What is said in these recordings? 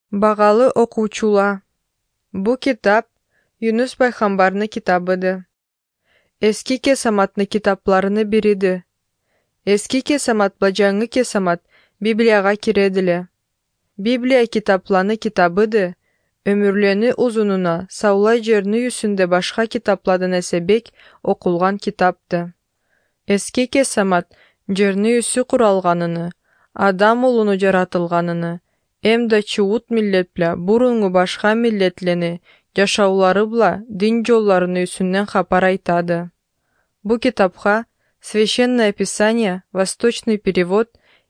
Бағалы оқучула. Бу китап Юнус пайғамбарны китабыды. Эски кесаматны китапларыны бириди. Эски кесамат ба жаңы кесамат Библияға киредиле. Библия китапланы китабыды, өмүрлени узунуна саулай жерни үсүнде башка китапладан эсебек окулган китапты. Эски кесамат жерни үсү куралганыны, адам улуну жаратылганыны, эмда чуут миллетпля бурунгу башка миллетлени жашаулары бла дин жолларыны үсүннен хапар айтады. Бу китапка Священное Писание, Восточный перевод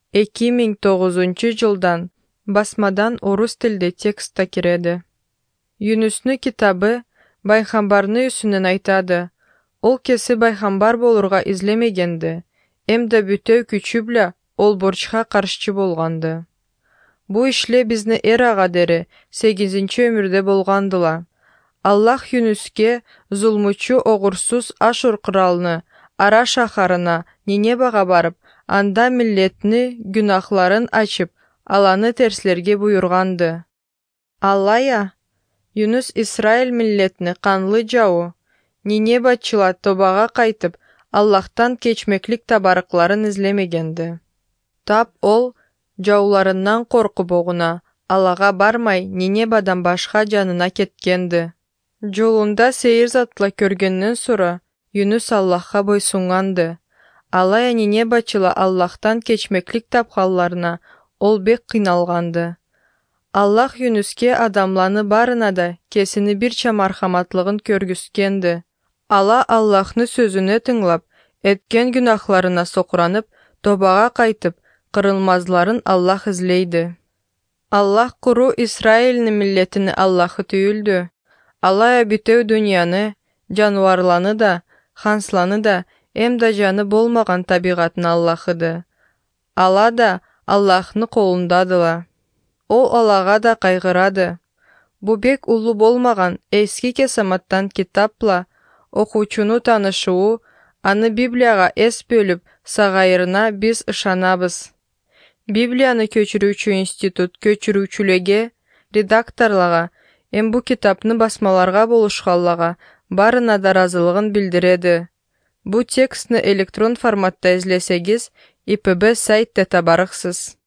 2009 жылдан басмадан орус тилде текстта киреди. Юнустун китабы пайгамбарны үсүнөн айтады. Ол кеси пайгамбар болурга излемегенди, эмде бүтөө күчү бля ол борчка каршы болганды. Бу ишле бизни эрага дери 8-нчи өмүрдө болгандыла. Аллах Юнуске зулмучу огурсуз Ашур кралны Ара шахарына Ниневага барып, анда миллетни гүнахларын ачып, аланы терслерге буйурганды. Аллая, Юнус Исраиль миллетни канлы жау, Ниневачылар тобага кайтып, Аллахтан кечмеклик табарыкларын излемегенди. Тап ол жауларынан коркуп огуна, Аллага бармай Ниневадан башка жанына кеткенди. Жолунда сейир затла көргөндөн сура Юнус Аллахка бойсунганды. Алая Ниневачыла Аллахтан кечмеклик тапканларына ол бек кыйналганды. Аллах Юнуске адамланы барына да кесини бирче мархаматлыгын көргүскенди. Ала Аллахны сөзүнө тыңлап, эткен гүнахларына сокуранып, тобага кайтып, кырылмазларын Аллах излейди. Аллах куру Исраильни миллетини Аллахы түйүлдү. Алая бүтөө дүйнөні, жануарланы да, хансланы да, эмда жаны болмаган табигатын Аллахыды. Ала да Аллахны колундадыла. Ол Аллага да кайгырады. Бу бек улуу болмаган эски кесаматтан китапла окуучуну таанышуу, аны Библияга эс бөлүп сагайырына биз ышанабыз. Библияны көчүрүүчү институт көчүрүүчүлөргө, редакторларга, бу китапны басмаларга болушканларга барына да разылыгын билдиреди. Бу текстни электрон форматта излесеңиз, ИПБ сайтта табарыксыз.